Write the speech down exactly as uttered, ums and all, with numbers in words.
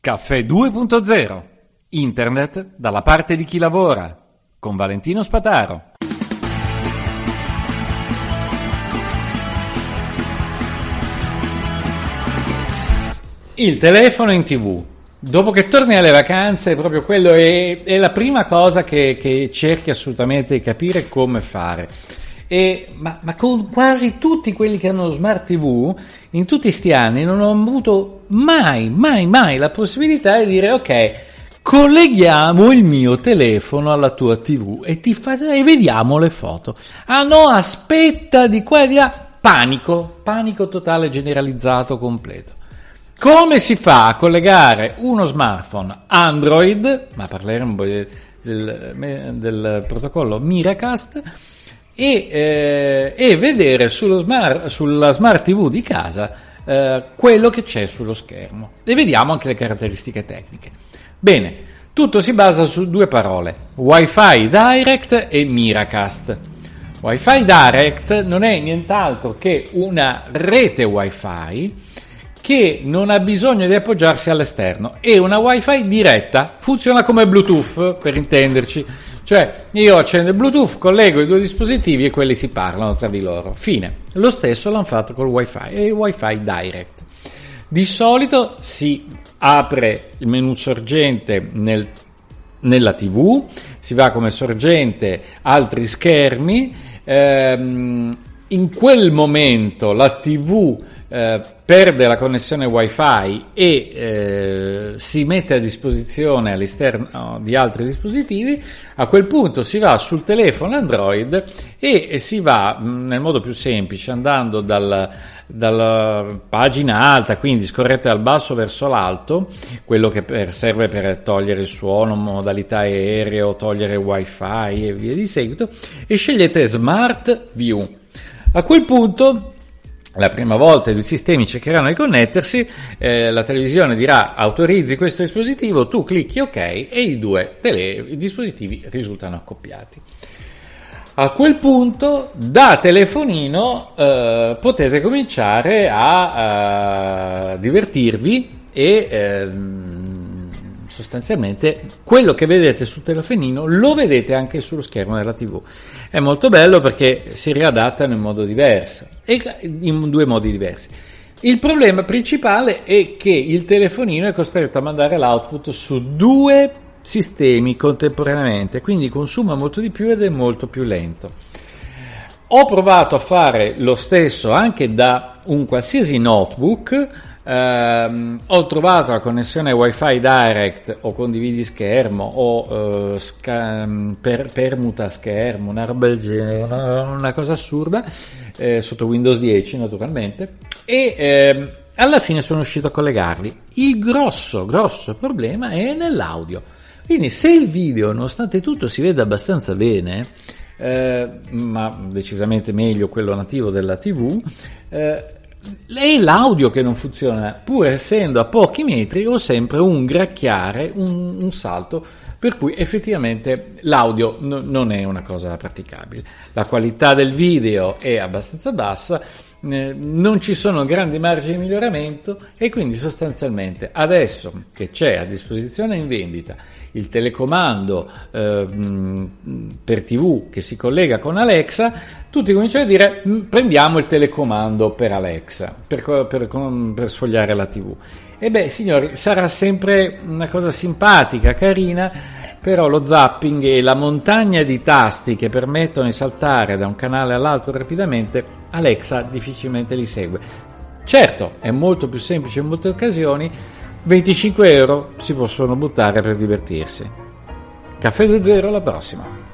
Caffè due punto zero. Internet dalla parte di chi lavora. Con Valentino Spataro. Il telefono in tivù. Dopo che torni alle vacanze, proprio quello è, è la prima cosa che, che cerchi assolutamente di capire come fare. E, ma, ma con quasi tutti quelli che hanno smart tivù, in tutti sti anni non ho avuto mai, mai, mai la possibilità di dire ok, colleghiamo il mio telefono alla tua tivù e ti fa, e vediamo le foto. Ah no, aspetta, di qua e di là. Panico, panico totale, generalizzato, completo. Come si fa a collegare uno smartphone Android, ma parleremo del, del, del protocollo Miracast, e, eh, e vedere sullo smart, sulla smart tivù di casa eh, quello che c'è sullo schermo. E vediamo anche le caratteristiche tecniche. Bene, tutto si basa su due parole, Wi-Fi Direct e Miracast. Wi-Fi Direct non è nient'altro che una rete Wi-Fi che non ha bisogno di appoggiarsi all'esterno, è una Wi-Fi diretta, funziona come Bluetooth per intenderci, cioè io accendo il Bluetooth, collego i due dispositivi e quelli si parlano tra di loro, fine. Lo stesso l'hanno fatto col Wi-Fi, è il Wi-Fi Direct. Di solito si apre il menu sorgente nel, nella tivù, si va come sorgente altri schermi, ehm, in quel momento la tivù eh, perde la connessione Wi-Fi e eh, si mette a disposizione all'esterno di altri dispositivi. A quel punto si va sul telefono Android e, e si va mh, nel modo più semplice andando dal, dalla pagina alta, quindi scorrete dal basso verso l'alto, quello che per, serve per togliere il suono, modalità aereo, togliere Wi-Fi e via di seguito, e scegliete Smart View. A quel punto, la prima volta i due sistemi cercheranno di connettersi, eh, la televisione dirà autorizzi questo dispositivo, tu clicchi ok e i due tele- i dispositivi risultano accoppiati. A quel punto da telefonino eh, potete cominciare a, a divertirvi e eh, sostanzialmente quello che vedete sul telefonino lo vedete anche sullo schermo della tivù. È molto bello perché si riadattano in modo diverso e in due modi diversi. Il problema principale è che il telefonino è costretto a mandare l'output su due sistemi contemporaneamente, quindi consuma molto di più ed è molto più lento. Ho provato a fare lo stesso anche da un qualsiasi notebook. Uh, ho trovato la connessione Wi-Fi Direct o condividi schermo o uh, sca- per, permuta schermo, una roba del genere, una, una cosa assurda, eh, sotto Windows dieci naturalmente, e eh, alla fine sono riuscito a collegarli. Il grosso grosso problema è nell'audio, quindi se il video nonostante tutto si vede abbastanza bene, eh, ma decisamente meglio quello nativo della tivù, eh, è l'audio che non funziona, pur essendo a pochi metri ho sempre un gracchiare, un, un salto, per cui effettivamente l'audio no, non è una cosa praticabile. La qualità del video è abbastanza bassa, eh, non ci sono grandi margini di miglioramento e quindi sostanzialmente adesso che c'è a disposizione in vendita il telecomando eh, per tivù che si collega con Alexa, tutti cominciano a dire prendiamo il telecomando per Alexa, per, per, per sfogliare la tivù. E beh signori, sarà sempre una cosa simpatica, carina, però lo zapping e la montagna di tasti che permettono di saltare da un canale all'altro rapidamente, Alexa difficilmente li segue. Certo, è molto più semplice in molte occasioni, venticinque euro si possono buttare per divertirsi. Caffè due zero alla prossima.